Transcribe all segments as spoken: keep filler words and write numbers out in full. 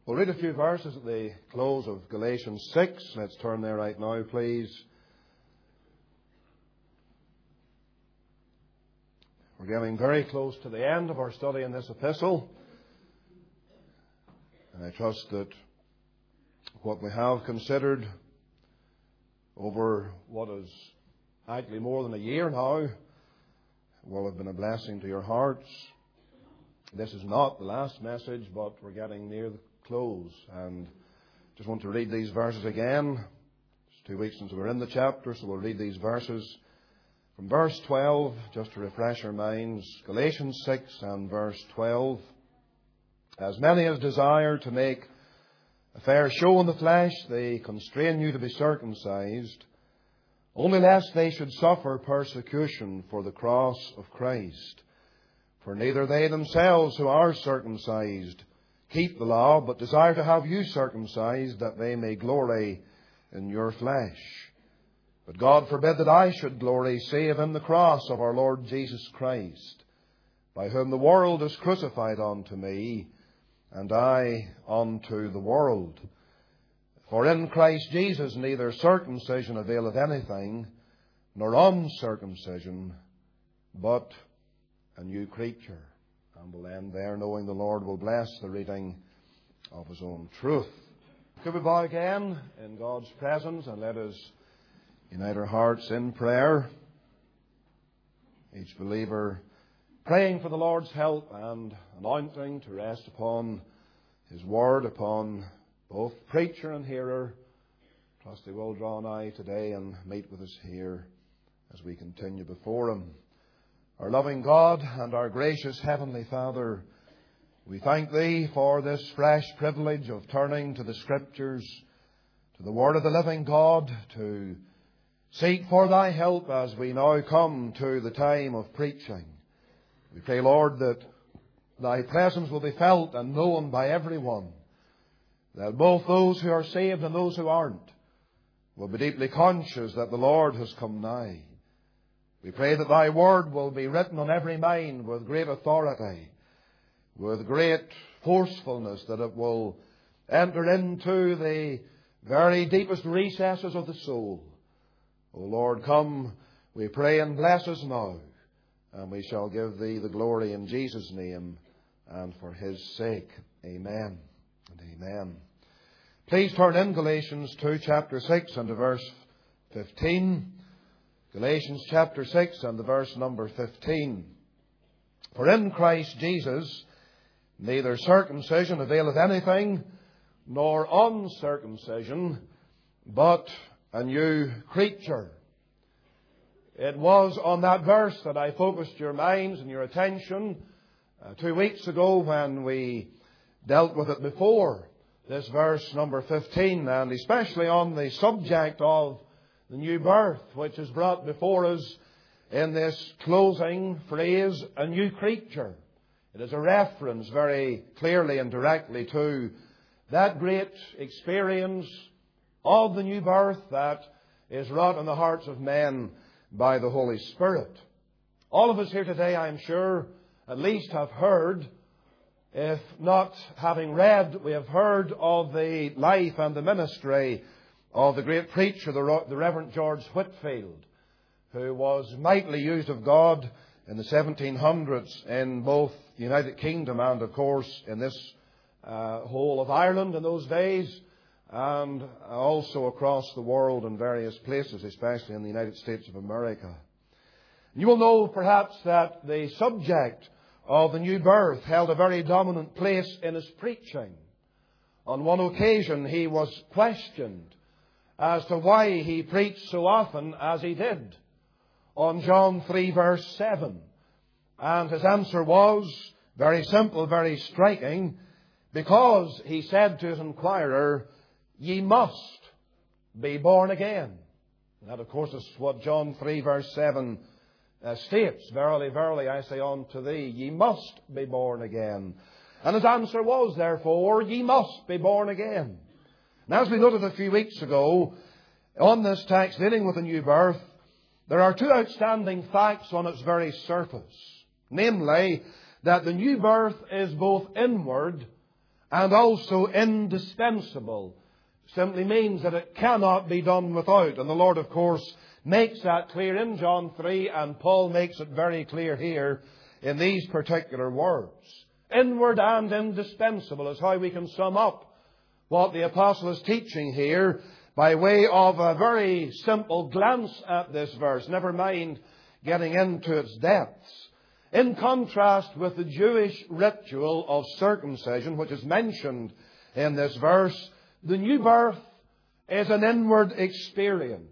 We'll read a few verses at the close of Galatians six. Let's turn there right now, please. We're getting very close to the end of our study in this epistle. And I trust that what we have considered over what is actually more than a year now will have been a blessing to your hearts. This is not the last message, but we're getting near the close. And just want to read these verses again. It's two weeks since we were in the chapter, so we'll read these verses from verse twelve, just to refresh our minds. Galatians six and verse twelve. As many as desire to make a fair show in the flesh, they constrain you to be circumcised, only lest they should suffer persecution for the cross of Christ. For neither they themselves who are circumcised keep the law, but desire to have you circumcised, that they may glory in your flesh. But God forbid that I should glory, save in the cross of our Lord Jesus Christ, by whom the world is crucified unto me, and I unto the world. For in Christ Jesus neither circumcision availeth anything, nor uncircumcision, but a new creature. And we'll end there, knowing the Lord will bless the reading of His own truth. Could we bow again in God's presence and let us unite our hearts in prayer. Each believer praying for the Lord's help and anointing to rest upon His Word, upon both preacher and hearer. Trust He will draw nigh today and meet with us here as we continue before Him. Our loving God and our gracious Heavenly Father, we thank Thee for this fresh privilege of turning to the Scriptures, to the Word of the living God, to seek for Thy help as we now come to the time of preaching. We pray, Lord, that Thy presence will be felt and known by everyone, that both those who are saved and those who aren't will be deeply conscious that the Lord has come nigh. We pray that Thy Word will be written on every mind with great authority, with great forcefulness, that it will enter into the very deepest recesses of the soul. O Lord, come, we pray, and bless us now, and we shall give Thee the glory in Jesus' name and for His sake. Amen and amen. Please turn in Galatians two, chapter six, and to verse fifteen. Galatians chapter six and the verse number fifteen. For in Christ Jesus neither circumcision availeth anything, nor uncircumcision, but a new creature. It was on that verse that I focused your minds and your attention uh, two weeks ago when we dealt with it before. This verse number fifteen, and especially on the subject of the new birth, which is brought before us in this closing phrase, a new creature. It is a reference very clearly and directly to that great experience of the new birth that is wrought in the hearts of men by the Holy Spirit. All of us here today, I am sure, at least have heard, if not having read, we have heard of the life and the ministry of the great preacher, the Reverend George Whitefield, who was mightily used of God in the seventeen hundreds in both the United Kingdom and, of course, in this uh, whole of Ireland in those days, and also across the world in various places, especially in the United States of America. You will know perhaps that the subject of the new birth held a very dominant place in his preaching. On one occasion he was questioned as to why he preached so often as he did on John three verse seven. And his answer was very simple, very striking, because he said to his inquirer, "Ye must be born again." And that, of course, is what John three verse seven uh, states. "Verily, verily, I say unto thee, ye must be born again." And his answer was, therefore, "Ye must be born again." And as we noted a few weeks ago, on this text dealing with the new birth, there are two outstanding facts on its very surface. Namely, that the new birth is both inward and also indispensable. Simply means that it cannot be done without. And the Lord, of course, makes that clear in John three, and Paul makes it very clear here in these particular words. Inward and indispensable is how we can sum up what the apostle is teaching here by way of a very simple glance at this verse, never mind getting into its depths. In contrast with the Jewish ritual of circumcision, which is mentioned in this verse, the new birth is an inward experience.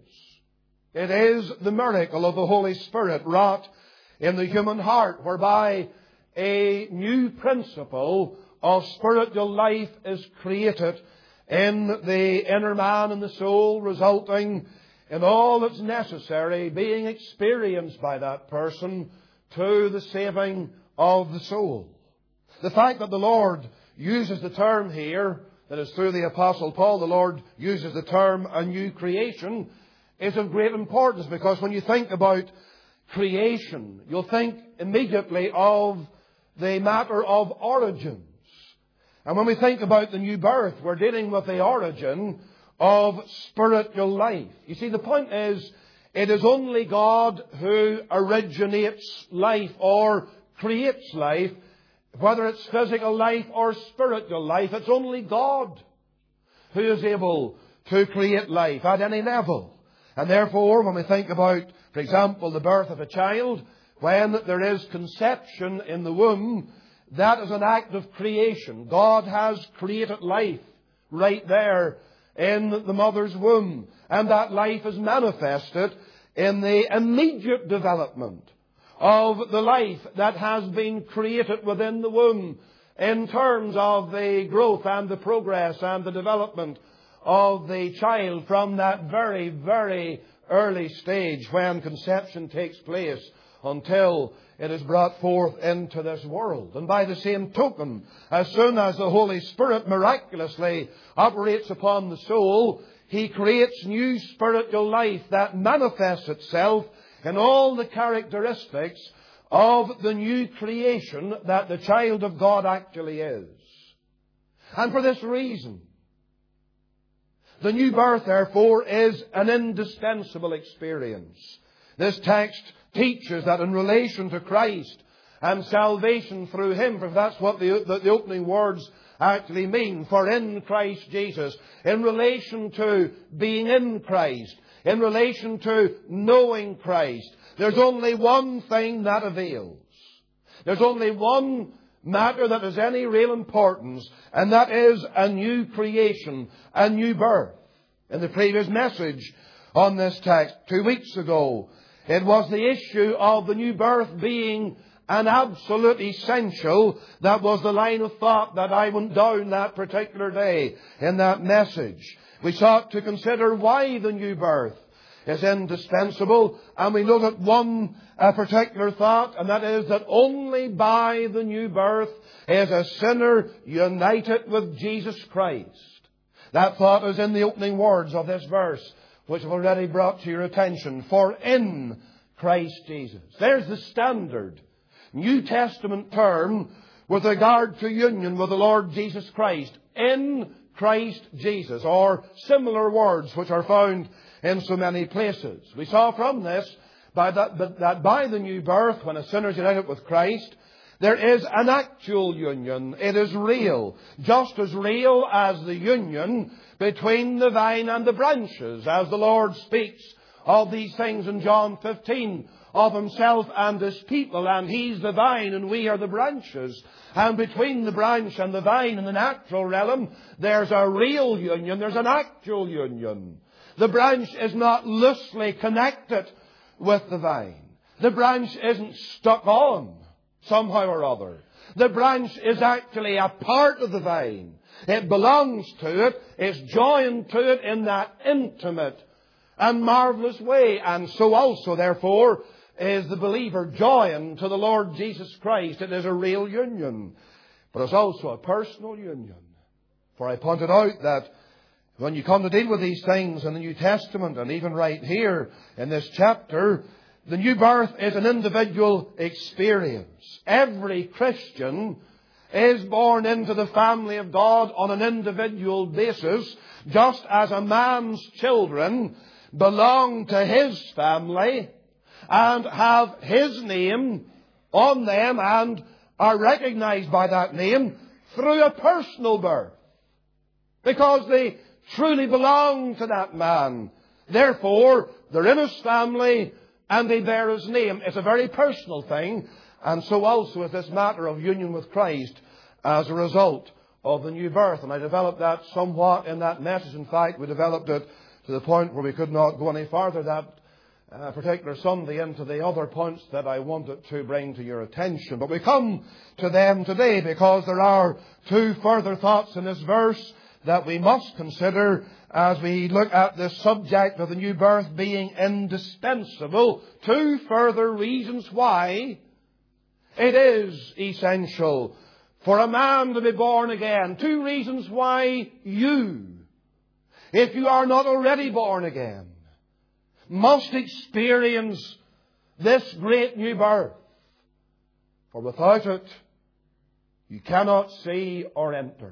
It is the miracle of the Holy Spirit wrought in the human heart, whereby a new principle of spiritual life is created in the inner man and the soul, resulting in all that's necessary being experienced by that person to the saving of the soul. The fact that the Lord uses the term here, that is through the Apostle Paul, the Lord uses the term a new creation, is of great importance, because when you think about creation, you'll think immediately of the matter of origins. And when we think about the new birth, we're dealing with the origin of spiritual life. You see, the point is, it is only God who originates life or creates life, whether it's physical life or spiritual life. It's only God who is able to create life at any level. And therefore, when we think about, for example, the birth of a child, when there is conception in the womb, that is an act of creation. God has created life right there in the mother's womb. And that life is manifested in the immediate development of the life that has been created within the womb, in terms of the growth and the progress and the development of the child from that very, very early stage when conception takes place until it is brought forth into this world. And by the same token, as soon as the Holy Spirit miraculously operates upon the soul, He creates new spiritual life that manifests itself in all the characteristics of the new creation that the child of God actually is. And for this reason, the new birth, therefore, is an indispensable experience. This text teaches that in relation to Christ and salvation through Him, for that's what the, the, the opening words actually mean, for in Christ Jesus, in relation to being in Christ, in relation to knowing Christ, there's only one thing that avails. There's only one matter that has any real importance, and that is a new creation, a new birth. In the previous message on this text two weeks ago, it was the issue of the new birth being an absolute essential. That was the line of thought that I went down that particular day in that message. We sought to consider why the new birth is indispensable, and we noted one a particular thought, and that is that only by the new birth is a sinner united with Jesus Christ. That thought is in the opening words of this verse, which I've already brought to your attention. For in Christ Jesus. There's the standard New Testament term with regard to union with the Lord Jesus Christ. In Christ Jesus. Or similar words which are found in so many places. We saw from this by that, that by the new birth, when a sinner is united with Christ, there is an actual union. It is real. Just as real as the union between the vine and the branches. As the Lord speaks of these things in John fifteen, of Himself and His people. And He's the vine and we are the branches. And between the branch and the vine in the natural realm, there's a real union. There's an actual union. The branch is not loosely connected with the vine. The branch isn't stuck on somehow or other. The branch is actually a part of the vine. It belongs to it. It's joined to it in that intimate and marvelous way. And so also, therefore, is the believer joined to the Lord Jesus Christ. It is a real union. But it's also a personal union. For I pointed out that when you come to deal with these things in the New Testament, and even right here in this chapter, the new birth is an individual experience. Every Christian is born into the family of God on an individual basis, just as a man's children belong to his family and have his name on them and are recognized by that name through a personal birth, because they truly belong to that man. Therefore, they're in his family and they bear his name. It's a very personal thing. And so also is this matter of union with Christ as a result of the new birth. And I developed that somewhat in that message. In fact, we developed it to the point where we could not go any farther that uh, particular Sunday into the other points that I wanted to bring to your attention. But we come to them today because there are two further thoughts in this verse that we must consider as we look at this subject of the new birth being indispensable. Two further reasons why it is essential for a man to be born again. Two reasons why you, if you are not already born again, must experience this great new birth. For without it, you cannot see or enter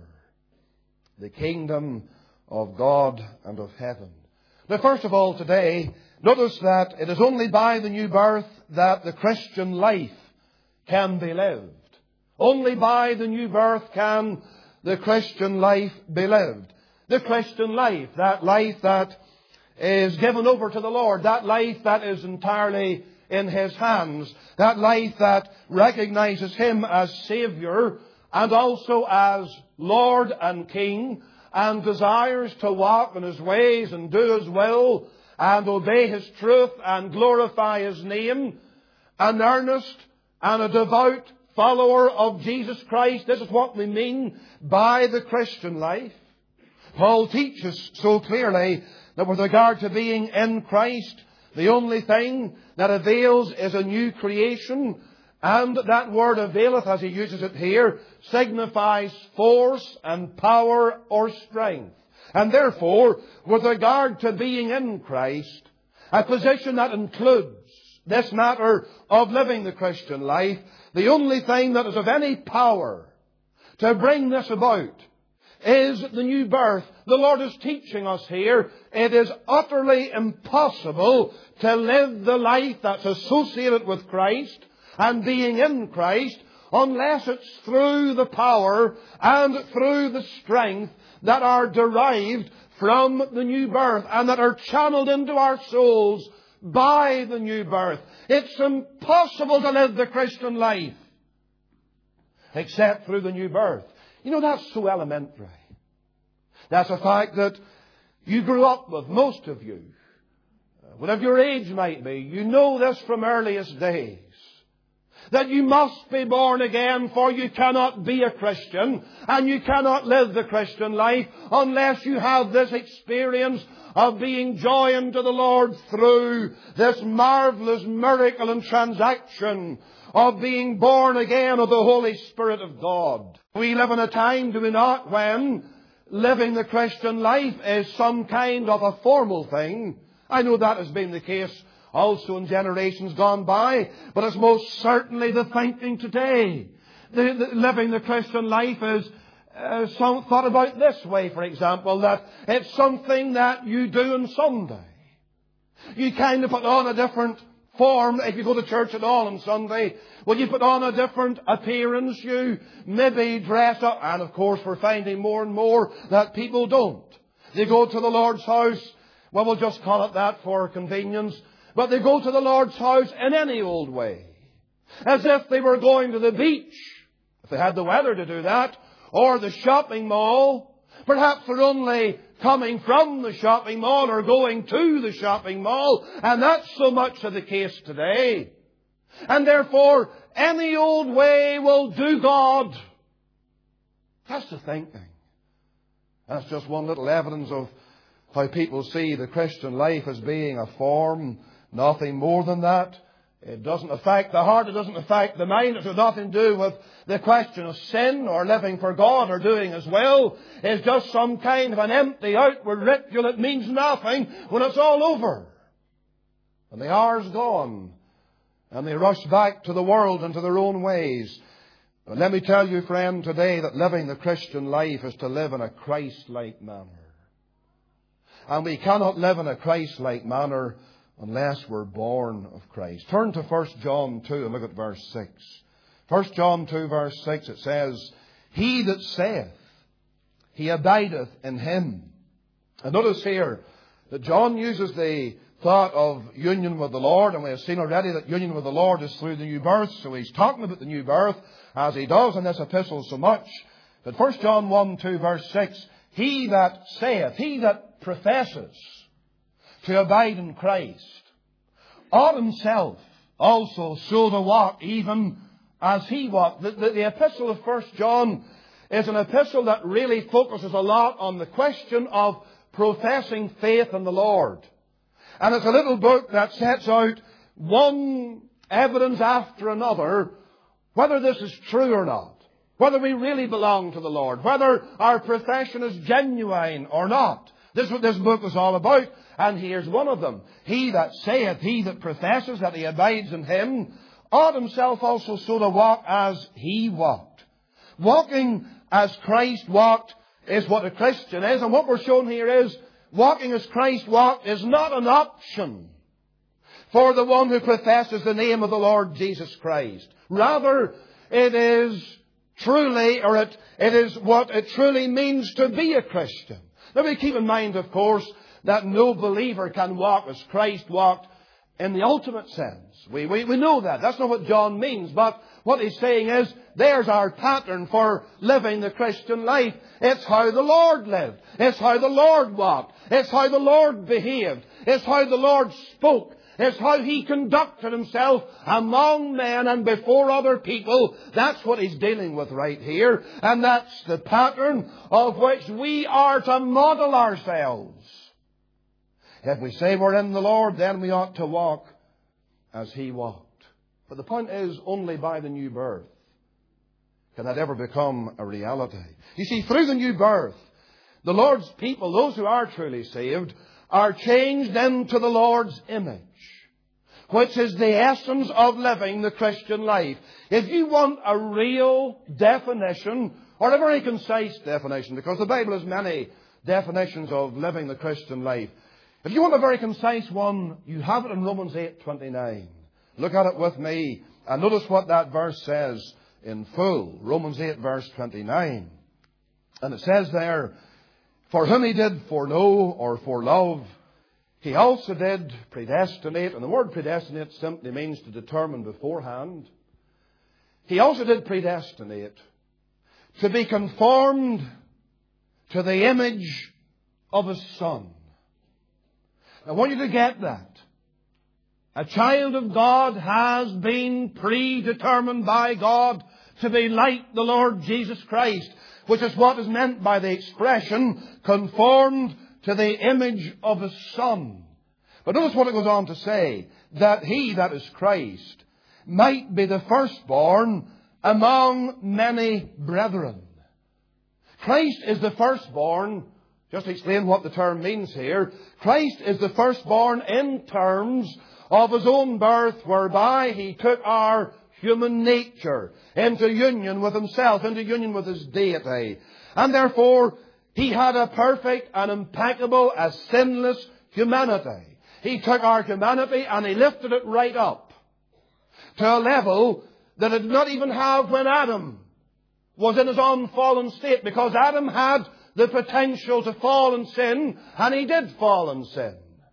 the kingdom of God and of heaven. Now, first of all, today, notice that it is only by the new birth that the Christian life can be lived. Only by the new birth can the Christian life be lived. The Christian life, that life that is given over to the Lord, that life that is entirely in His hands, that life that recognizes Him as Saviour and also as Lord and King, and desires to walk in His ways and do His will and obey His truth and glorify His name, an earnest and a devout follower of Jesus Christ. This is what we mean by the Christian life. Paul teaches so clearly that with regard to being in Christ, the only thing that avails is a new creation. And that word availeth, as he uses it here, signifies force and power or strength. And therefore, with regard to being in Christ, a position that includes this matter of living the Christian life, the only thing that is of any power to bring this about is the new birth. The Lord is teaching us here, it is utterly impossible to live the life that's associated with Christ and being in Christ unless it's through the power and through the strength that are derived from the new birth and that are channeled into our souls by the new birth. It's impossible to live the Christian life except through the new birth. You know, that's so elementary. That's a fact that you grew up with, most of you. Whatever your age might be, you know this from earliest days. That you must be born again, for you cannot be a Christian and you cannot live the Christian life unless you have this experience of being joined to the Lord through this marvelous miracle and transaction of being born again of the Holy Spirit of God. We live in a time, do we not, when living the Christian life is some kind of a formal thing. I know that has been the case also in generations gone by, but it's most certainly the thinking today. The, the, living the Christian life is uh, some, thought about this way, for example, that it's something that you do on Sunday. You kind of put on a different form if you go to church at all on Sunday. Well, you put on a different appearance. You maybe dress up. And of course, we're finding more and more that people don't. They go to the Lord's house. Well, we'll just call it that for convenience. But they go to the Lord's house in any old way. As if they were going to the beach, if they had the weather to do that, or the shopping mall. Perhaps they're only coming from the shopping mall or going to the shopping mall. And that's so much of the case today. And therefore, any old way will do God. That's the thinking. That's just one little evidence of how people see the Christian life as being a form. Nothing more than that. It doesn't affect the heart. It doesn't affect the mind. It has nothing to do with the question of sin or living for God or doing His will. It's just some kind of an empty outward ritual that means nothing when it's all over. And the hour's gone. And they rush back to the world and to their own ways. But let me tell you, friend, today that living the Christian life is to live in a Christ-like manner. And we cannot live in a Christ-like manner unless we're born of Christ. Turn to First John two and look at verse six. First John two verse six, it says, He that saith, he abideth in him. And notice here that John uses the thought of union with the Lord, and we have seen already that union with the Lord is through the new birth. So he's talking about the new birth, as he does in this epistle so much. But First John one two verse six, He that saith, he that professes to abide in Christ, ought himself also so to walk even as he walked. The, the, the epistle of First John is an epistle that really focuses a lot on the question of professing faith in the Lord. And it's a little book that sets out one evidence after another whether this is true or not, whether we really belong to the Lord, whether our profession is genuine or not. This is what this book is all about. And here's one of them. He that saith, he that professes that he abides in him, ought himself also so to walk as he walked. Walking as Christ walked is what a Christian is. And what we're shown here is walking as Christ walked is not an option for the one who professes the name of the Lord Jesus Christ. Rather, it is truly, or it, it is what it truly means to be a Christian. Now we keep in mind, of course, that no believer can walk as Christ walked in the ultimate sense. We, we, we know that. That's not what John means. But what he's saying is, there's our pattern for living the Christian life. It's how the Lord lived. It's how the Lord walked. It's how the Lord behaved. It's how the Lord spoke. It's how He conducted Himself among men and before other people. That's what He's dealing with right here. And that's the pattern of which we are to model ourselves. If we say we're in the Lord, then we ought to walk as He walked. But the point is, only by the new birth can that ever become a reality. You see, through the new birth, the Lord's people, those who are truly saved, are changed into the Lord's image, which is the essence of living the Christian life. If you want a real definition, or a very concise definition, because the Bible has many definitions of living the Christian life, if you want a very concise one, you have it in Romans eight twenty-nine. Look at it with me and notice what that verse says in full. Romans eight verse twenty-nine. And it says there, For whom He did foreknow or forelove, He also did predestinate. And the word predestinate simply means to determine beforehand. He also did predestinate to be conformed to the image of His Son. I want you to get that. A child of God has been predetermined by God to be like the Lord Jesus Christ, which is what is meant by the expression conformed to the image of His Son. But notice what it goes on to say, that He, that is Christ, might be the firstborn among many brethren. Christ is the firstborn. Just to explain what the term means here, Christ is the firstborn in terms of His own birth, whereby He took our human nature into union with Himself, into union with His deity. And therefore, He had a perfect and impeccable, a sinless humanity. He took our humanity and He lifted it right up to a level that it did not even have when Adam was in his unfallen state, because Adam had the potential to fall in sin, and he did fall in sin.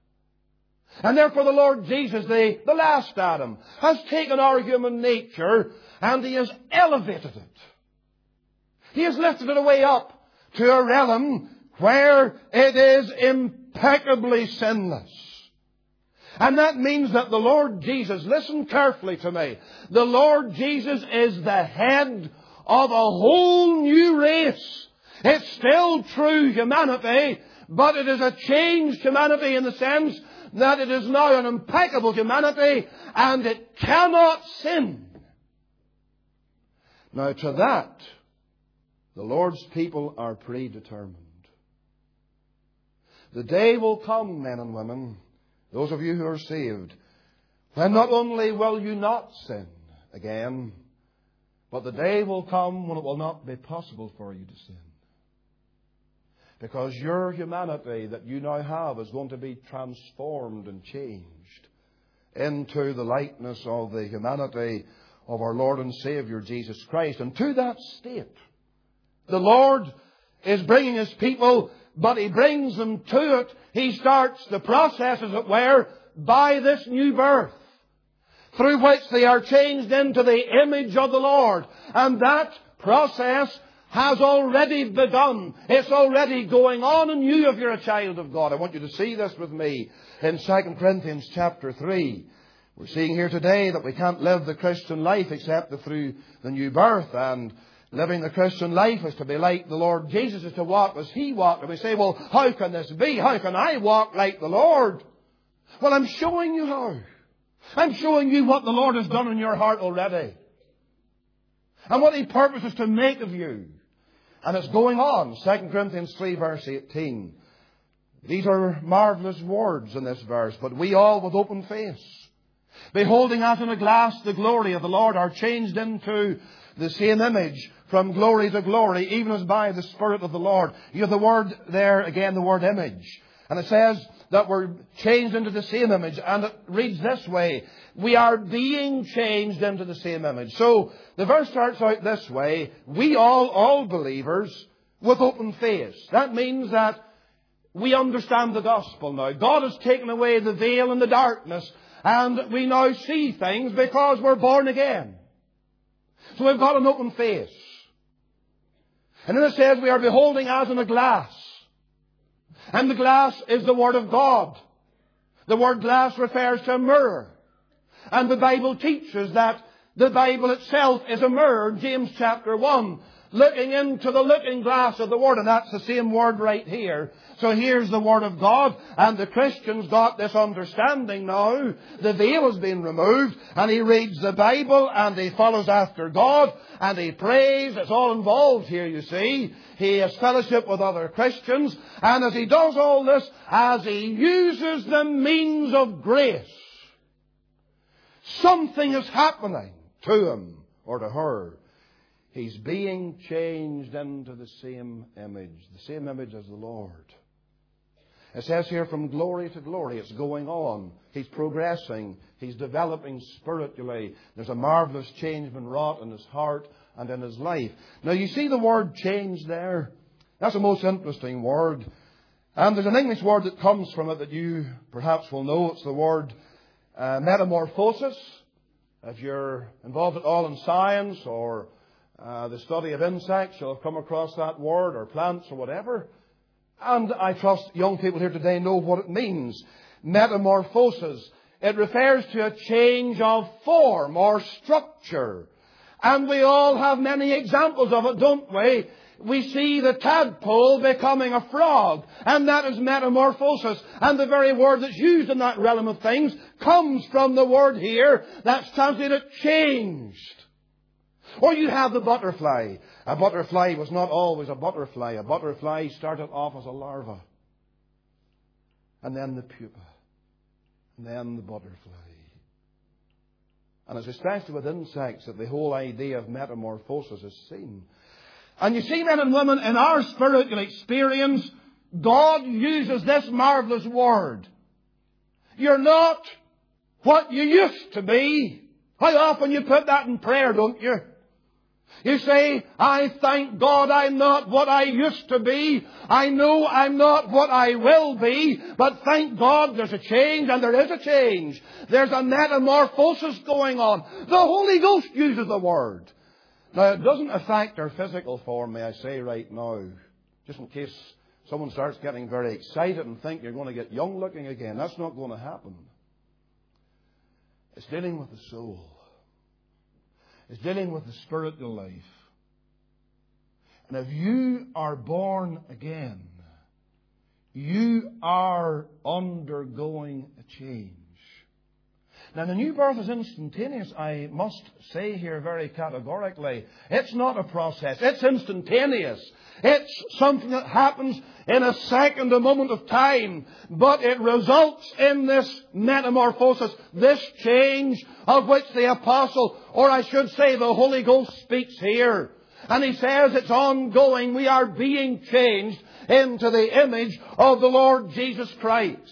And therefore the Lord Jesus, the, the last Adam, has taken our human nature and He has elevated it. He has lifted it away up to a realm where it is impeccably sinless. And that means that the Lord Jesus, listen carefully to me, the Lord Jesus is the head of a whole new race. It's still true humanity, but it is a changed humanity in the sense that it is now an impeccable humanity and it cannot sin. Now to that, the Lord's people are predetermined. The day will come, men and women, those of you who are saved, when not only will you not sin again, But the day will come when it will not be possible for you to sin. Because your humanity that you now have is going to be transformed and changed into the likeness of the humanity of our Lord and Savior Jesus Christ. And to that state, the Lord is bringing His people, but He brings them to it. He starts the process, as it were, by this new birth, through which they are changed into the image of the Lord. And that process has already begun. It's already going on in you if you're a child of God. I want you to see this with me in Second Corinthians chapter three. We're seeing here today that we can't live the Christian life except through the new birth. And living the Christian life is to be like the Lord Jesus, is to walk as He walked. And we say, well, how can this be? How can I walk like the Lord? Well, I'm showing you how. I'm showing you what the Lord has done in your heart already. And what He purposes to make of you. And it's going on. Second Corinthians three verse eighteen. These are marvellous words in this verse. But we all with open face, beholding as in a glass the glory of the Lord, are changed into the same image from glory to glory, even as by the Spirit of the Lord. You have the word there again, the word image. And it says that we're changed into the same image. And it reads this way: we are being changed into the same image. So the verse starts out this way: we all, all believers, with open face. That means that we understand the gospel now. God has taken away the veil and the darkness, and we now see things because we're born again. So we've got an open face. And then it says we are beholding as in a glass. And the glass is the Word of God. The word glass refers to a mirror. And the Bible teaches that the Bible itself is a mirror, James chapter one, looking into the looking glass of the Word. And that's the same word right here. So here's the Word of God, and the Christian's got this understanding now. The veil has been removed, and he reads the Bible, and he follows after God, and he prays. It's all involved here, you see. He has fellowship with other Christians, and as he does all this, as he uses the means of grace, something is happening to him or to her. He's being changed into the same image, the same image as the Lord. It says here from glory to glory. It's going on. He's progressing. He's developing spiritually. There's a marvellous change been wrought in his heart and in his life. Now you see the word change there? That's a most interesting word. And there's an English word that comes from it that you perhaps will know. It's the word uh, metamorphosis. If you're involved at all in science or uh, the study of insects, you'll have come across that word, or plants or whatever. And I trust young people here today know what it means. Metamorphosis. It refers to a change of form or structure. And we all have many examples of it, don't we? We see the tadpole becoming a frog. And that is metamorphosis. And the very word that's used in that realm of things comes from the word here that's translated changed. Or you have the butterfly. A butterfly was not always a butterfly. A butterfly started off as a larva. And then the pupa. And then the butterfly. And it's especially with insects that the whole idea of metamorphosis is seen. And you see, men and women, in our spiritual experience, God uses this marvellous word. You're not what you used to be. How often you put that in prayer, don't you? You say, I thank God I'm not what I used to be. I know I'm not what I will be. But thank God there's a change, and there is a change. There's a metamorphosis going on. The Holy Ghost uses the word. Now, it doesn't affect our physical form, may I say right now. Just in case someone starts getting very excited and think you're going to get young looking again. That's not going to happen. It's dealing with the soul. It's dealing with the spiritual life. And if you are born again, you are undergoing a change. Now, the new birth is instantaneous. I must say here very categorically, it's not a process. It's instantaneous. It's something that happens in a second, a moment of time. But it results in this metamorphosis, this change of which the apostle, or I should say the Holy Ghost, speaks here. And he says it's ongoing. We are being changed into the image of the Lord Jesus Christ.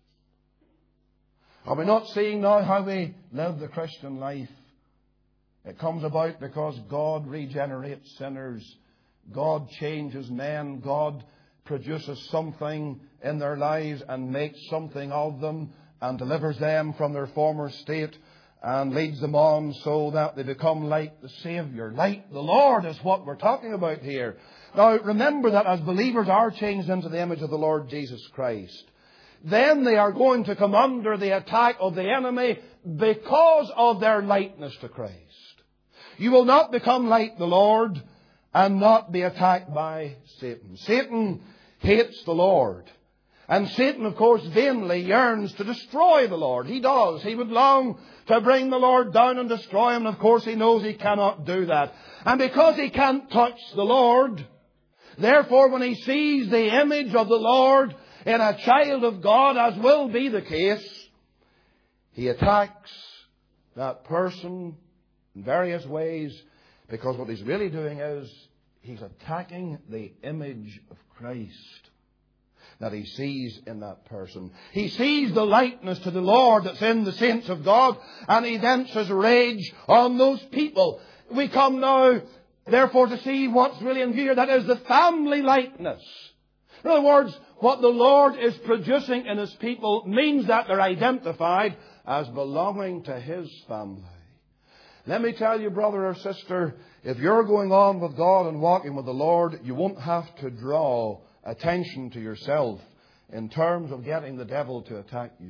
Are we not seeing now how we live the Christian life? It comes about because God regenerates sinners. God changes men. God produces something in their lives and makes something of them and delivers them from their former state and leads them on so that they become like the Saviour. Like the Lord is what we're talking about here. Now, remember that as believers are changed into the image of the Lord Jesus Christ, then they are going to come under the attack of the enemy because of their likeness to Christ. You will not become like the Lord and not be attacked by Satan. Satan hates the Lord. And Satan, of course, vainly yearns to destroy the Lord. He does. He would long to bring the Lord down and destroy him. And of course, he knows he cannot do that. And because he can't touch the Lord, therefore, when he sees the image of the Lord in a child of God, as will be the case, he attacks that person in various ways, because what he's really doing is he's attacking the image of Christ that he sees in that person. He sees the likeness to the Lord that's in the saints of God, and he vents his rage on those people. We come now, therefore, to see what's really in view. That is the family likeness. In other words, what the Lord is producing in His people means that they're identified as belonging to His family. Let me tell you, brother or sister, if you're going on with God and walking with the Lord, you won't have to draw attention to yourself in terms of getting the devil to attack you.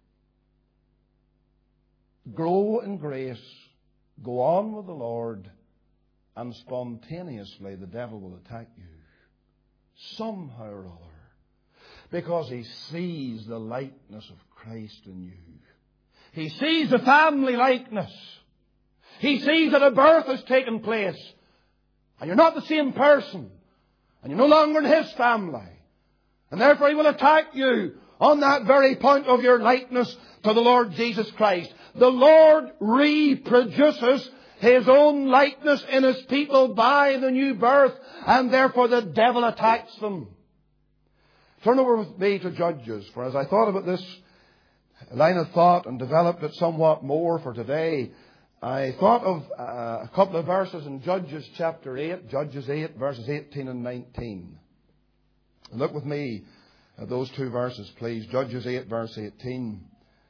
Grow in grace, go on with the Lord, and spontaneously the devil will attack you somehow or other, because he sees the likeness of Christ in you. He sees the family likeness. He sees that a birth has taken place, and you're not the same person, and you're no longer in his family. And therefore he will attack you on that very point of your likeness to the Lord Jesus Christ. The Lord reproduces His own likeness in His people by the new birth, and therefore the devil attacks them. Turn over with me to Judges, for as I thought about this line of thought and developed it somewhat more for today, I thought of uh, a couple of verses in Judges chapter eight, Judges eight, verses eighteen and nineteen. Look with me at those two verses, please. Judges eight, verse eighteen.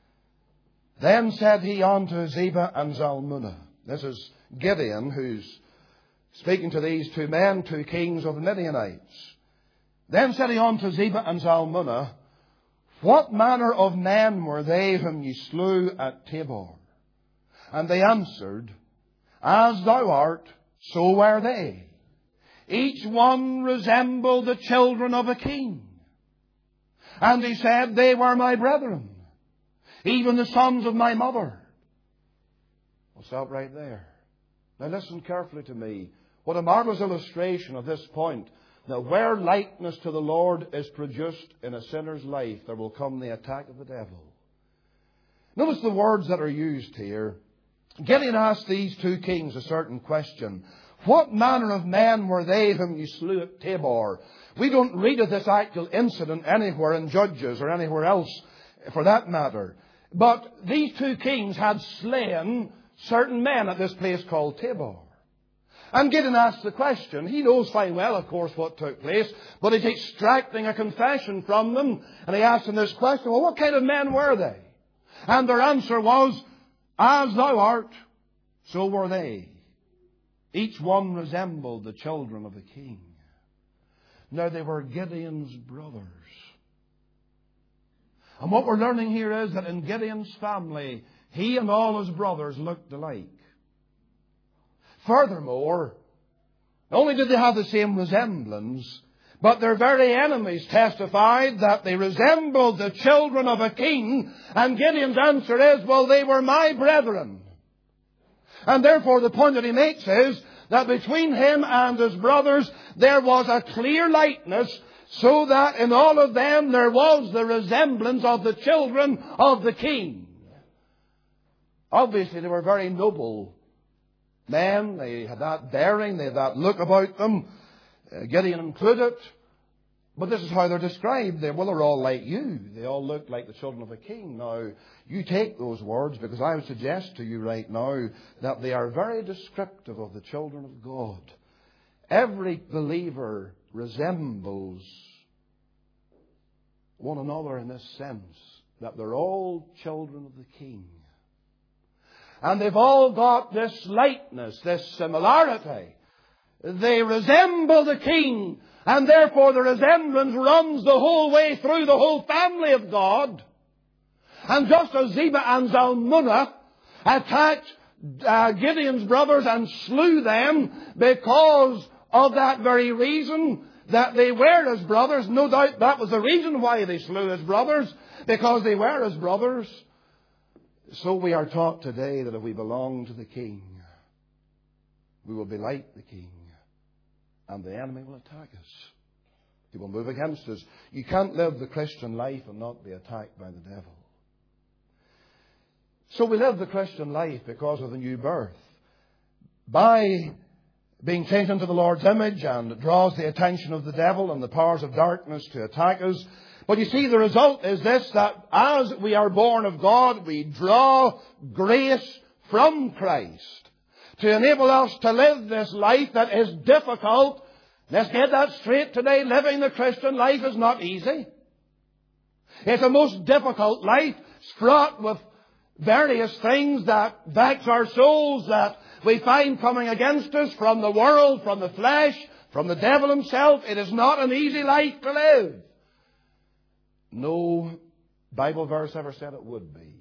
Then said he unto Zebah and Zalmunna. This is Gideon who's speaking to these two men, two kings of the Midianites. Then said he unto Zebah and Zalmunna, What manner of men were they whom ye slew at Tabor? And they answered, As thou art, so were they. Each one resembled the children of a king. And he said, They were my brethren, even the sons of my mother. I'll stop right there. Now listen carefully to me. What a marvelous illustration of this point. Now, where likeness to the Lord is produced in a sinner's life, there will come the attack of the devil. Notice the words that are used here. Gideon asked these two kings a certain question. What manner of men were they whom you slew at Tabor? We don't read of this actual incident anywhere in Judges or anywhere else for that matter. But these two kings had slain certain men at this place called Tabor. And Gideon asks the question. He knows fine well, of course, what took place, but he's extracting a confession from them. And he asks them this question, well, what kind of men were they? And their answer was, As thou art, so were they. Each one resembled the children of a king. Now they were Gideon's brothers. And what we're learning here is that in Gideon's family, he and all his brothers looked alike. Furthermore, not only did they have the same resemblance, But their very enemies testified that they resembled the children of a king. And Gideon's answer is, well, they were my brethren. And therefore the point that he makes is that between him and his brothers there was a clear likeness, so that in all of them there was the resemblance of the children of the king. Obviously they were very noble men. They had that bearing, they had that look about them, uh, Gideon included. But this is how they're described. They, well, they're all like you. They all look like the children of a king. Now, you take those words, because I would suggest to you right now that they are very descriptive of the children of God. Every believer resembles one another in this sense, that they're all children of the king. And they've all got this likeness, this similarity. They resemble the king, and therefore the resemblance runs the whole way through the whole family of God. And just as Zebah and Zalmunna attacked uh, Gideon's brothers and slew them because of that very reason, that they were his brothers, no doubt that was the reason why they slew his brothers, because they were his brothers. So we are taught today that if we belong to the king, we will be like the king, and the enemy will attack us. He will move against us. You can't live the Christian life and not be attacked by the devil. So we live the Christian life because of the new birth. By being changed into the Lord's image, and it draws the attention of the devil and the powers of darkness to attack us. But you see, the result is this, that as we are born of God, we draw grace from Christ to enable us to live this life that is difficult. Let's get that straight today. Living the Christian life is not easy. It's a most difficult life, fraught with various things that vex our souls, that we find coming against us from the world, from the flesh, from the devil himself. It is not an easy life to live. No Bible verse ever said it would be.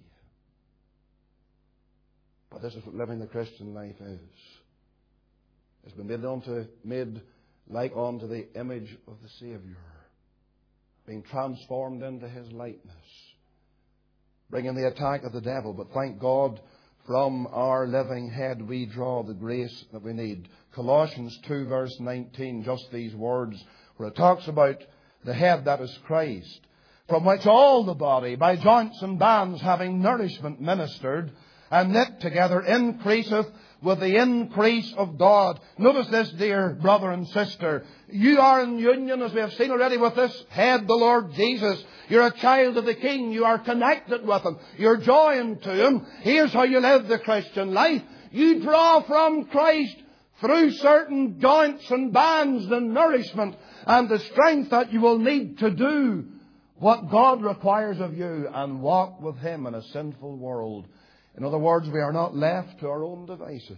But this is what living the Christian life is. It's been made unto, made like unto the image of the Saviour, being transformed into His likeness, bringing the attack of the devil. But thank God, from our living head we draw the grace that we need. Colossians two verse nineteen, just these words, where it talks about the head that is Christ, from which all the body, by joints and bands, having nourishment ministered, and knit together, increaseth with the increase of God. Notice this, dear brother and sister. You are in union, as we have seen already, with this head, the Lord Jesus. You're a child of the King. You are connected with Him. You're joined to Him. Here's how you live the Christian life. You draw from Christ through certain joints and bands the nourishment and the strength that you will need to do what God requires of you and walk with Him in a sinful world. In other words, we are not left to our own devices.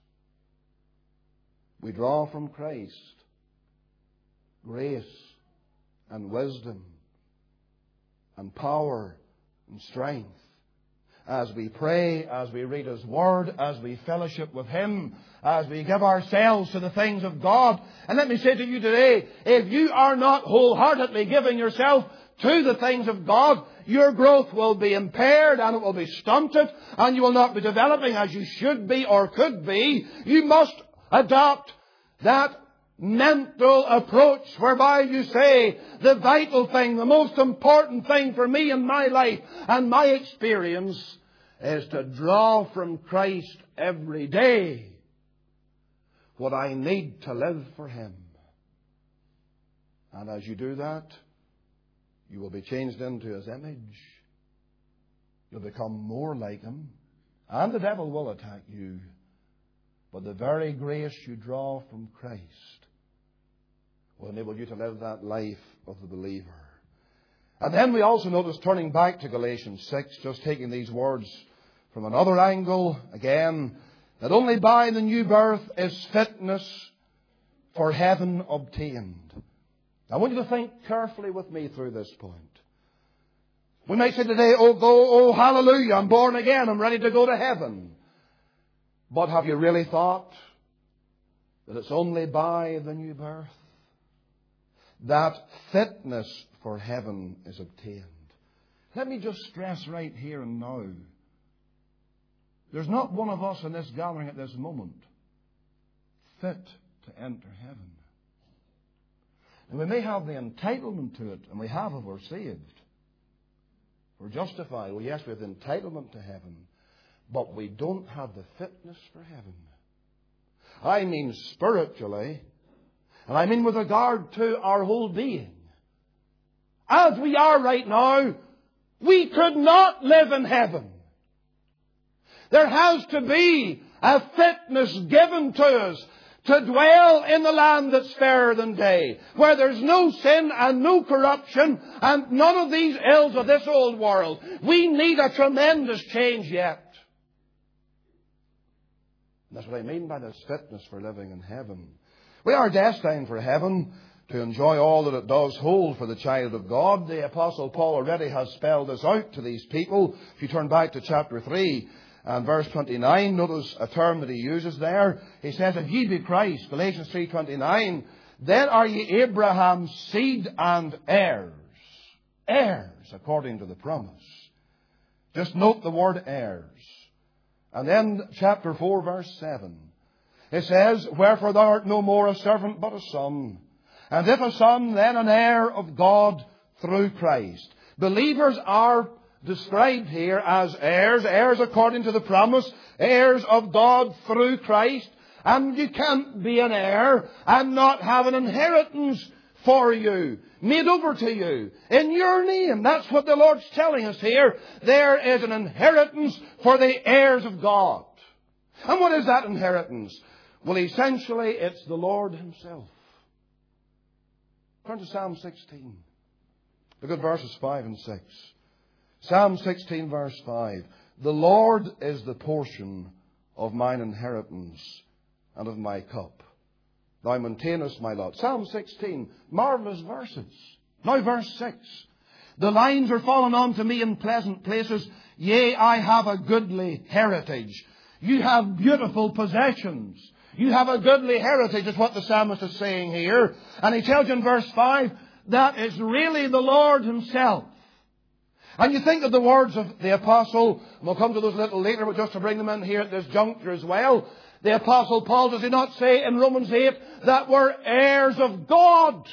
We draw from Christ grace and wisdom and power and strength as we pray, as we read His Word, as we fellowship with Him, as we give ourselves to the things of God. And let me say to you today, if you are not wholeheartedly giving yourself to the things of God, your growth will be impaired and it will be stunted, and you will not be developing as you should be or could be. You must adopt that mental approach whereby you say, the vital thing, the most important thing for me in my life and my experience is to draw from Christ every day what I need to live for Him. And as you do that, you will be changed into His image. You'll become more like Him. And the devil will attack you. But the very grace you draw from Christ will enable you to live that life of the believer. And then we also notice, turning back to Galatians six, just taking these words from another angle, again, that only by the new birth is fitness for heaven obtained. I want you to think carefully with me through this point. We might say today, oh, go, oh, hallelujah, I'm born again, I'm ready to go to heaven. But have you really thought that it's only by the new birth? that fitness for heaven is obtained. Let me just stress right here and now. There's not one of us in this gathering at this moment fit to enter heaven. And we may have the entitlement to it, and we have if we're saved. We're justified. Well, yes, we have the entitlement to heaven, but we don't have the fitness for heaven. I mean spiritually, and I mean with regard to our whole being. As we are right now, we could not live in heaven. There has to be a fitness given to us to dwell in the land that's fairer than day, where there's no sin and no corruption and none of these ills of this old world. We need a tremendous change yet. And that's what I mean by this fitness for living in heaven. We are destined for heaven to enjoy all that it does hold for the child of God. The Apostle Paul already has spelled this out to these people. If you turn back to chapter three and verse twenty-nine, notice a term that he uses there. He says, if ye be Christ, Galatians three twenty-nine, then are ye Abraham's seed and heirs. Heirs, according to the promise. Just note the word heirs. And then chapter four, verse seven. It says, wherefore thou art no more a servant but a son. And if a son, then an heir of God through Christ. Believers are described here as heirs, heirs according to the promise, heirs of God through Christ. And you can't be an heir and not have an inheritance for you, made over to you, in your name. That's what the Lord's telling us here. There is an inheritance for the heirs of God. And what is that inheritance? Well, essentially, it's the Lord Himself. Turn to Psalm sixteen. Look at verses five and six. Psalm sixteen, verse five. The Lord is the portion of mine inheritance and of my cup. Thou maintainest my lot. Psalm sixteen, marvellous verses. Now verse six. The lines are fallen unto me in pleasant places. Yea, I have a goodly heritage. You have beautiful possessions. You have a goodly heritage, is what the psalmist is saying here. And he tells you in verse five, that is really the Lord Himself. And you think of the words of the Apostle, and we'll come to those a little later, but just to bring them in here at this juncture as well. The Apostle Paul, does he not say in Romans eight, that we're heirs of God?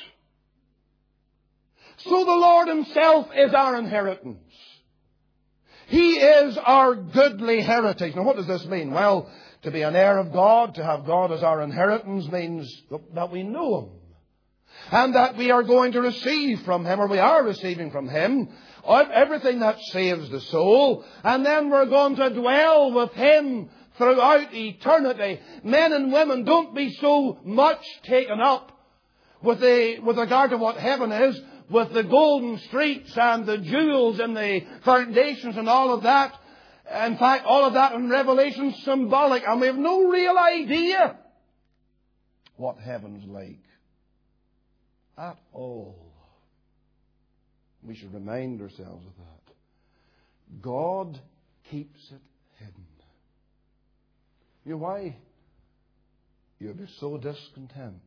So the Lord Himself is our inheritance. He is our goodly heritage. Now what does this mean? Well, to be an heir of God, to have God as our inheritance, means that we know Him. And that we are going to receive from Him, or we are receiving from Him, everything that saves the soul. And then we're going to dwell with Him throughout eternity. Men and women, don't be so much taken up with the, with regard to what heaven is, with the golden streets and the jewels and the foundations and all of that. In fact, all of that in Revelation is symbolic, and we have no real idea what heaven's like at all. We should remind ourselves of that. God keeps it hidden. You know why? You'd be so discontent.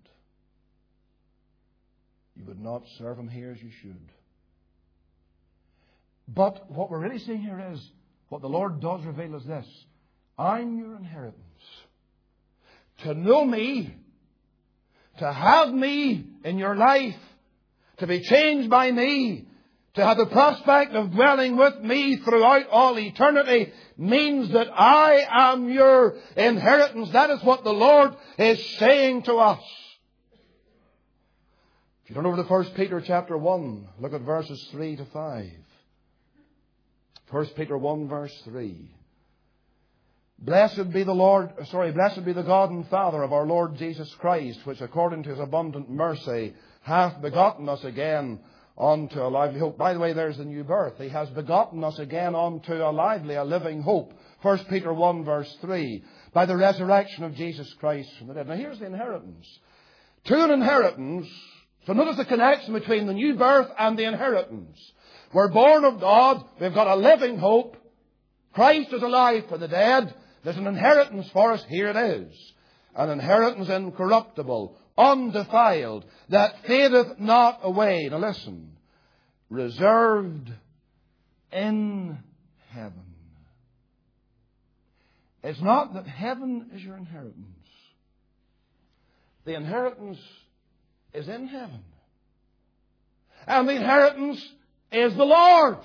You would not serve Him here as you should. But what we're really seeing here is, what the Lord does reveal is this. I'm your inheritance. To know me, to have me in your life, to be changed by me, to have the prospect of dwelling with me throughout all eternity, means that I am your inheritance. That is what the Lord is saying to us. If you turn over to First Peter chapter one, look at verses three to five. First Peter one, verse three. Blessed be the Lord, sorry, blessed be the God and Father of our Lord Jesus Christ, which according to His abundant mercy hath begotten us again unto a lively hope. By the way, there's the new birth. He has begotten us again unto a lively, a living hope. First Peter one, verse three. By the resurrection of Jesus Christ from the dead. Now here's the inheritance. To an inheritance, so notice the connection between the new birth and the inheritance. We're born of God. We've got a living hope. Christ is alive for the dead. There's an inheritance for us. Here it is. An inheritance incorruptible, undefiled, that fadeth not away. Now listen. Reserved in heaven. It's not that heaven is your inheritance. The inheritance is in heaven. And the inheritance is the Lord.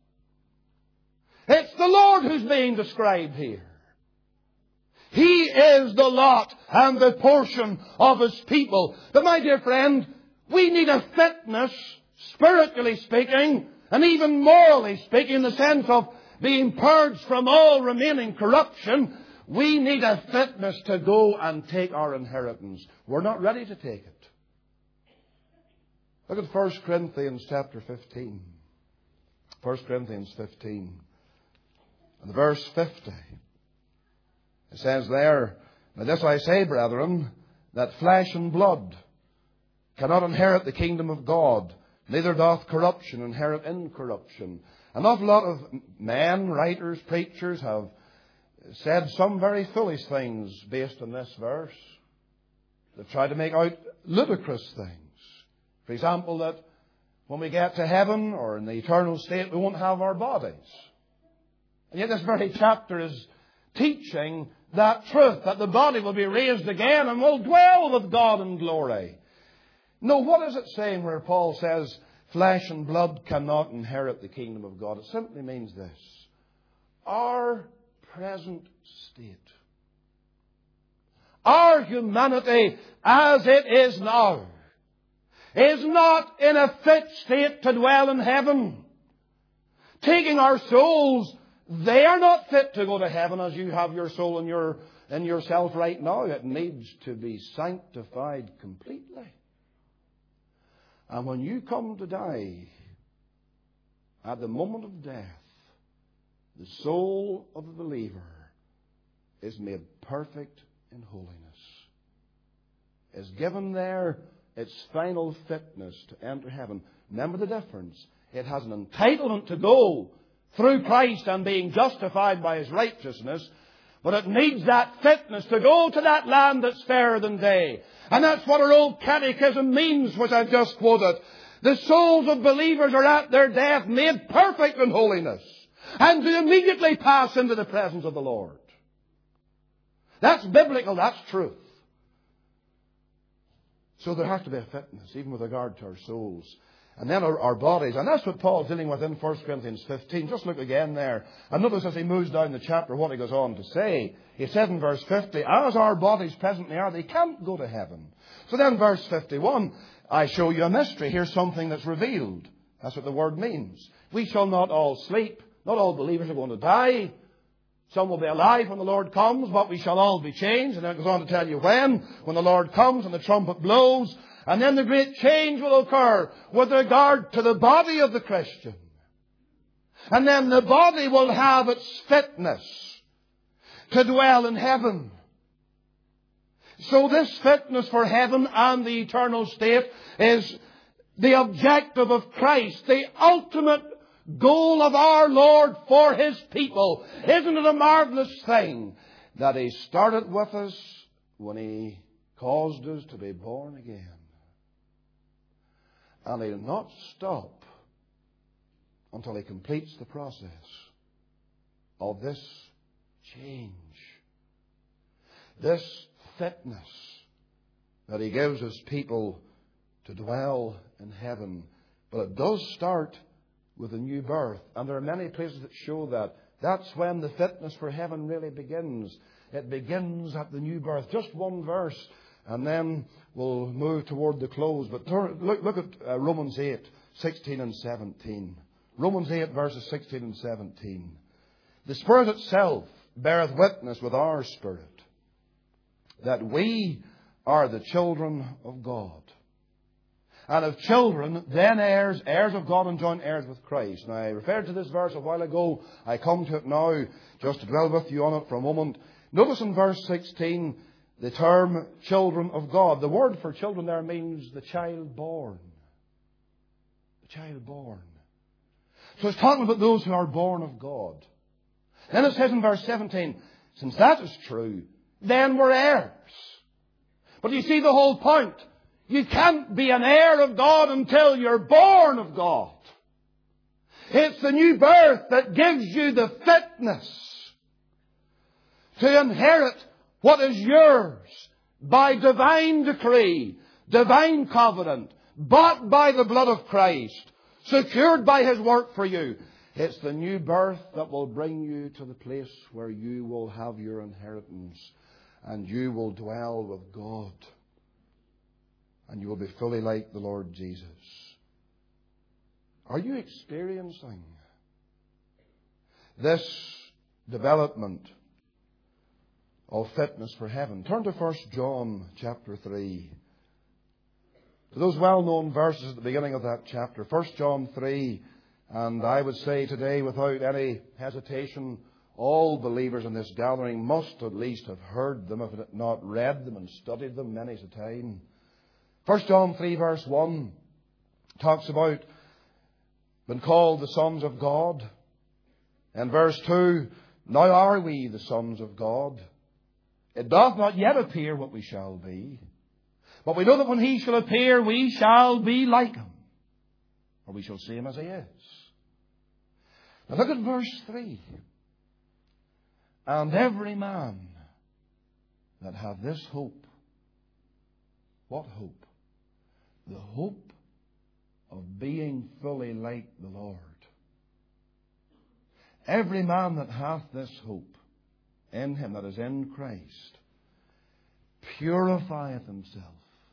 It's the Lord who's being described here. He is the lot and the portion of His people. But my dear friend, we need a fitness, spiritually speaking, and even morally speaking, in the sense of being purged from all remaining corruption. We need a fitness to go and take our inheritance. We're not ready to take it. Look at First Corinthians chapter fifteen. First Corinthians fifteen. And verse fifty. It says there, "Now this I say, brethren, that flesh and blood cannot inherit the kingdom of God, neither doth corruption inherit incorruption." An awful lot of men, writers, preachers have said some very foolish things based on this verse. They've tried to make out ludicrous things. For example, that when we get to heaven or in the eternal state, we won't have our bodies. And yet this very chapter is teaching that truth, that the body will be raised again and will dwell with God in glory. No, what is it saying where Paul says flesh and blood cannot inherit the kingdom of God? It simply means this. Our present state, our humanity as it is now, is not in a fit state to dwell in heaven. Taking our souls, they are not fit to go to heaven as you have your soul in, your, in yourself right now. It needs to be sanctified completely. And when you come to die, at the moment of death, the soul of the believer is made perfect in holiness. Is given there its final fitness to enter heaven. Remember the difference. It has an entitlement to go through Christ and being justified by His righteousness, but it needs that fitness to go to that land that's fairer than day. And that's what our old catechism means, which I've just quoted. The souls of believers are at their death made perfect in holiness, and to immediately pass into the presence of the Lord. That's biblical, that's truth. So there has to be a fitness, even with regard to our souls. And then our, our bodies. And that's what Paul's dealing with in First Corinthians fifteen. Just look again there. And notice as he moves down the chapter what he goes on to say. He said in verse fifty, as our bodies presently are, they can't go to heaven. So then verse fifty-one, I show you a mystery. Here's something that's revealed. That's what the word means. We shall not all sleep. Not all believers are going to die. Some will be alive when the Lord comes, but we shall all be changed. And then it goes on to tell you when. When the Lord comes and the trumpet blows. And then the great change will occur with regard to the body of the Christian. And then the body will have its fitness to dwell in heaven. So this fitness for heaven and the eternal state is the objective of Christ, the ultimate goal of our Lord for His people. Isn't it a marvelous thing that He started with us when He caused us to be born again? And He'll not stop until He completes the process of this change, this fitness that He gives His people to dwell in heaven. But it does start with a new birth. And there are many places that show that. That's when the fitness for heaven really begins. It begins at the new birth. Just one verse, and then we'll move toward the close. But look, look at uh, Romans eight, sixteen and seventeen. Romans eight, verses sixteen and seventeen. The Spirit itself beareth witness with our spirit that we are the children of God. And of children, then heirs, heirs of God and joint heirs with Christ. Now, I referred to this verse a while ago. I come to it now just to dwell with you on it for a moment. Notice in verse sixteen, the term children of God. The word for children there means the child born. The child born. So it's talking about those who are born of God. Then it says in verse seventeen, since that is true, then we're heirs. But you see the whole point. You can't be an heir of God until you're born of God. It's the new birth that gives you the fitness to inherit what is yours by divine decree, divine covenant, bought by the blood of Christ, secured by His work for you. It's the new birth that will bring you to the place where you will have your inheritance and you will dwell with God. And you will be fully like the Lord Jesus. Are you experiencing this development of fitness for heaven? Turn to First John chapter three. To those well-known verses at the beginning of that chapter. First John three. And I would say today, without any hesitation, all believers in this gathering must at least have heard them, if not read them and studied them many a time. First John three verse one talks about being called the sons of God. And verse two, now are we the sons of God. It doth not yet appear what we shall be. But we know that when He shall appear, we shall be like Him. Or we shall see Him as He is. Now look at verse three. And every man that hath this hope. What hope? The hope of being fully like the Lord. Every man that hath this hope in Him, that is in Christ, purifieth himself,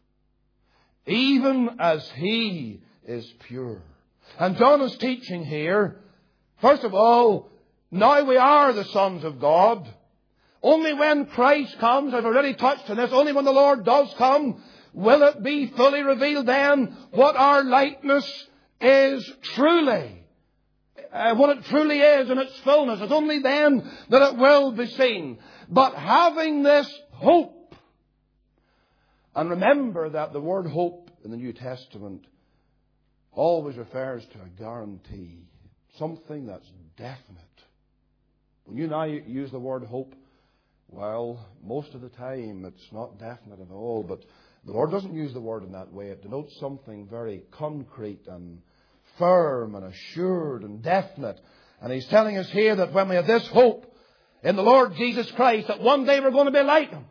even as He is pure. And John is teaching here, first of all, now we are the sons of God. Only when Christ comes, I've already touched on this, only when the Lord does come, will it be fully revealed then what our likeness is truly. Uh, what it truly is in its fullness. It's only then that it will be seen. But having this hope, and remember that the word hope in the New Testament always refers to a guarantee. Something that's definite. When you now use the word hope, well, most of the time it's not definite at all. But the Lord doesn't use the word in that way. It denotes something very concrete and firm and assured and definite. And He's telling us here that when we have this hope in the Lord Jesus Christ, that one day we're going to be like Him,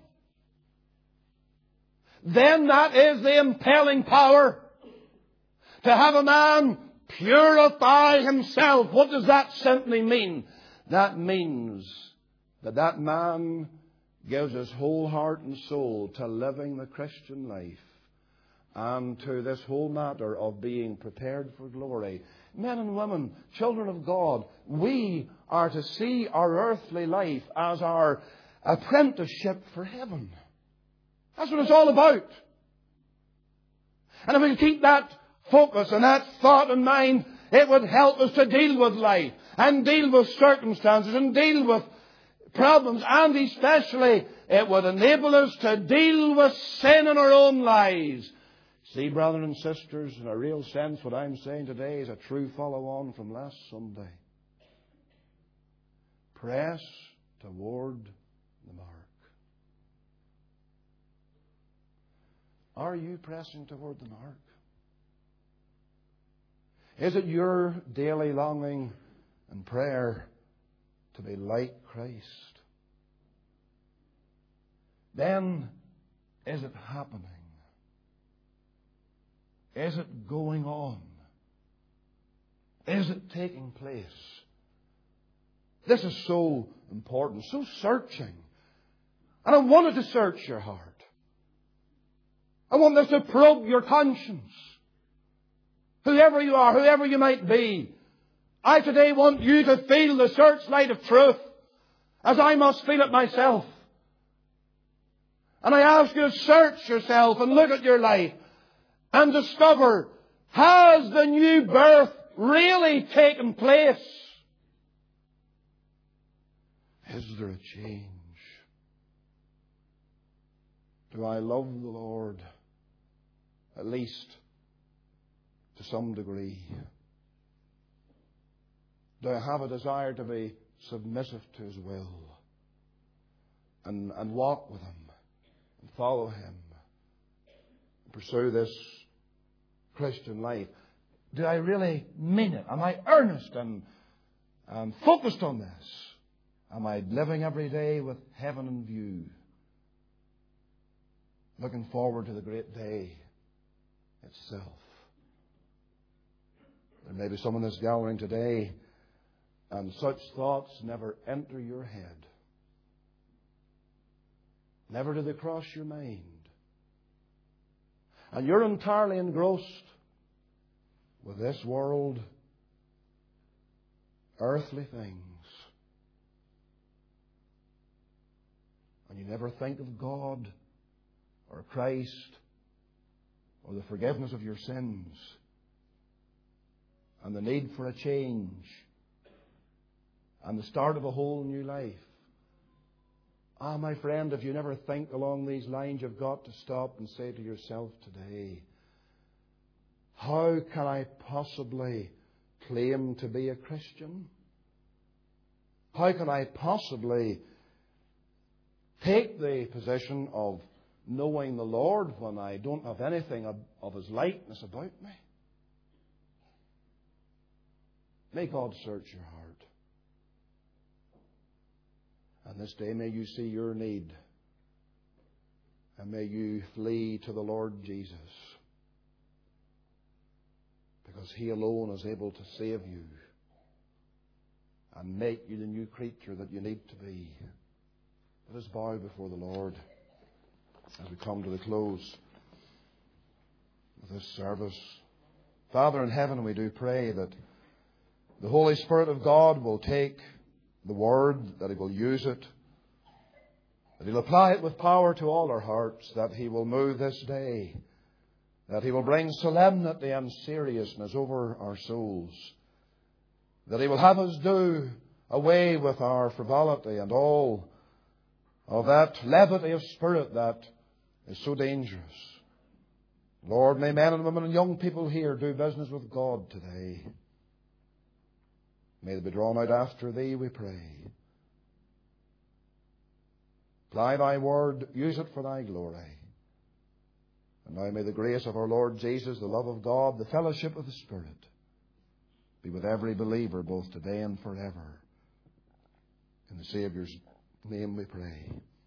then that is the impelling power to have a man purify himself. What does that simply mean? That means that that man gives his whole heart and soul to living the Christian life and to this whole matter of being prepared for glory. Men and women, children of God, we are to see our earthly life as our apprenticeship for heaven. That's what it's all about. And if we keep that focus and that thought in mind, it would help us to deal with life and deal with circumstances and deal with problems, and especially it would enable us to deal with sin in our own lives. See, brothers and sisters, in a real sense, what I'm saying today is a true follow-on from last Sunday. Press toward the mark. Are you pressing toward the mark? Is it your daily longing and prayer to be like Christ? Then, is it happening? Is it going on? Is it taking place? This is so important, so searching. And I wanted to search your heart. I want this to probe your conscience. Whoever you are, whoever you might be, I today want you to feel the searchlight of truth as I must feel it myself. And I ask you to search yourself and look at your life and discover, has the new birth really taken place? Is there a change? Do I love the Lord, at least to some degree? Do I have a desire to be submissive to His will and, and walk with Him and follow Him pursue this Christian life, do I really mean it? Am I earnest and, and focused on this? Am I living every day with heaven in view? Looking forward to the great day itself. There may be some in this gathering today, and such thoughts never enter your head. Never do they cross your mind. And you're entirely engrossed with this world, earthly things. And you never think of God or Christ or the forgiveness of your sins and the need for a change and the start of a whole new life. Ah, my friend, if you never think along these lines, you've got to stop and say to yourself today, how can I possibly claim to be a Christian? How can I possibly take the position of knowing the Lord when I don't have anything of, of His likeness about me? May God search your heart. And this day may you see your need. And may you flee to the Lord Jesus. Because He alone is able to save you and make you the new creature that you need to be. Let us bow before the Lord as we come to the close of this service. Father in heaven, we do pray that the Holy Spirit of God will take the Word, that He will use it, that He'll apply it with power to all our hearts, that He will move this day, that He will bring solemnity and seriousness over our souls, that He will have us do away with our frivolity and all of that levity of spirit that is so dangerous. Lord, may men and women and young people here do business with God today. May they be drawn out after Thee, we pray. Apply Thy word, use it for Thy glory. And now may the grace of our Lord Jesus, the love of God, the fellowship of the Spirit be with every believer both today and forever. In the Saviour's name we pray.